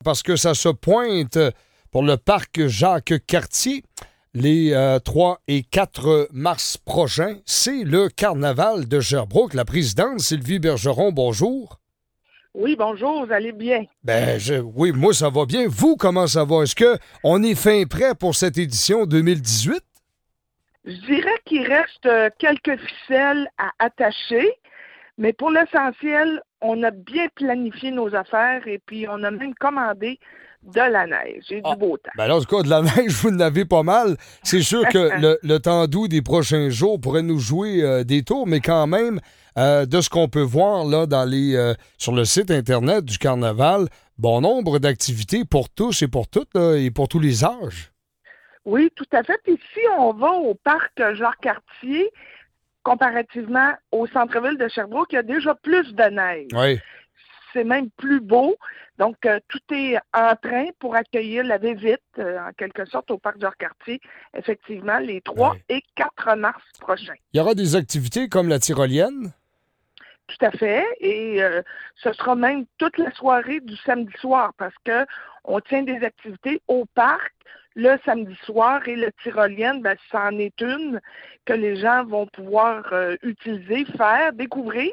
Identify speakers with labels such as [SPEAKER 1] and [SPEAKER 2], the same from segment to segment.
[SPEAKER 1] parce que ça se pointe pour le parc Jacques-Cartier. Les 3 et 4 mars prochains, c'est le carnaval de Sherbrooke. La présidente Sylvie Bergeron, bonjour.
[SPEAKER 2] Oui, bonjour, vous allez bien?
[SPEAKER 1] Oui, moi ça va bien. Vous, comment ça va? Est-ce qu'on est fin prêt pour cette édition 2018?
[SPEAKER 2] Je dirais qu'il reste quelques ficelles à attacher, mais pour l'essentiel, on a bien planifié nos affaires et puis on a même commandé de la neige et du beau temps.
[SPEAKER 1] Ben là, en tout cas, de la neige, vous en avez pas mal. C'est sûr que le temps doux des prochains jours pourrait nous jouer des tours, mais quand même, de ce qu'on peut voir là sur le site Internet du Carnaval, bon nombre d'activités pour tous et pour toutes là, et pour tous les âges.
[SPEAKER 2] Oui, tout à fait. Puis si on va au parc Jacques-Cartier, comparativement au centre-ville de Sherbrooke, il y a déjà plus de neige.
[SPEAKER 1] Oui.
[SPEAKER 2] C'est même plus beau. Donc, tout est en train pour accueillir la visite, en quelque sorte, au parc Jacques-Cartier, effectivement, les 3 et 4 mars prochains.
[SPEAKER 1] Il y aura des activités comme la tyrolienne?
[SPEAKER 2] Tout à fait. Et ce sera même toute la soirée du samedi soir parce que on tient des activités au parc le samedi soir et le tyrolienne, ben, c'en est une que les gens vont pouvoir utiliser, faire, découvrir.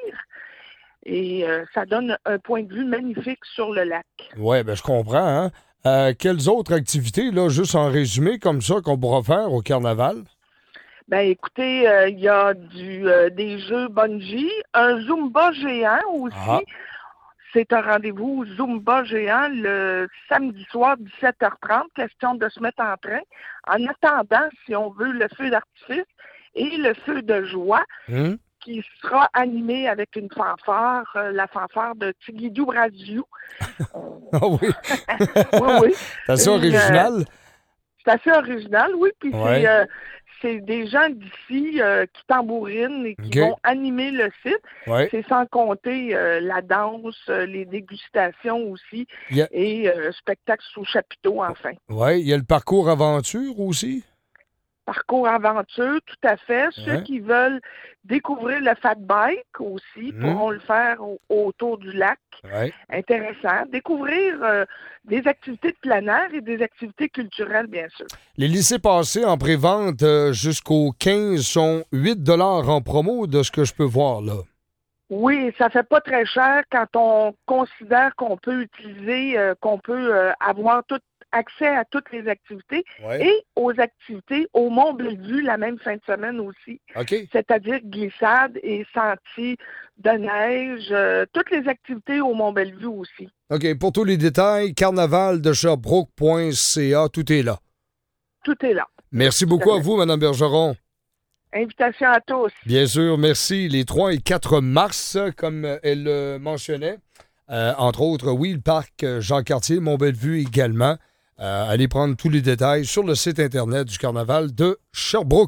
[SPEAKER 2] Et ça donne un point de vue magnifique sur le lac. Oui,
[SPEAKER 1] ben je comprends. Hein? Quelles autres activités, là, juste en résumé, comme ça, qu'on pourra faire au carnaval?
[SPEAKER 2] Ben écoutez, il y a des jeux bungee, un Zumba géant aussi. Ah. C'est un rendez-vous Zumba géant le samedi soir, 17h30. Question de se mettre en train. En attendant, si on veut, le feu d'artifice et le feu de joie. Qui sera animé avec une fanfare, la fanfare de Tigidou Braziou.
[SPEAKER 1] Ah oui?
[SPEAKER 2] Oui.
[SPEAKER 1] C'est assez original.
[SPEAKER 2] C'est assez original, oui. Puis c'est des gens d'ici qui tambourinent et qui vont animer le site. Ouais. C'est sans compter la danse, les dégustations aussi et spectacle sous chapiteau, enfin.
[SPEAKER 1] Oui, il y a le parcours aventure aussi.
[SPEAKER 2] Parcours aventure, tout à fait. Ceux qui veulent découvrir le fat bike aussi pourront le faire autour du lac. Intéressant. Découvrir des activités de plein air et des activités culturelles, bien sûr.
[SPEAKER 1] Les laissez-passer en pré-vente jusqu'au 15 sont 8 $ en promo de ce que je peux voir là.
[SPEAKER 2] Oui, ça fait pas très cher quand on considère qu'on peut utiliser, qu'on peut avoir accès à toutes les activités et aux activités au Mont-Bellevue la même fin de semaine aussi. C'est-à-dire glissade et sentiers de neige, toutes les activités au Mont-Bellevue aussi.
[SPEAKER 1] OK, pour tous les détails, carnavaldesherbrooke.ca, tout est là.
[SPEAKER 2] Tout est là.
[SPEAKER 1] Merci beaucoup à vous, Mme Bergeron.
[SPEAKER 2] Invitation à tous.
[SPEAKER 1] Bien sûr, merci. Les 3 et 4 mars, comme elle le mentionnait. Entre autres, oui, le parc Jean-Cartier, Mont-Bellevue également. Allez prendre tous les détails sur le site Internet du Carnaval de Sherbrooke.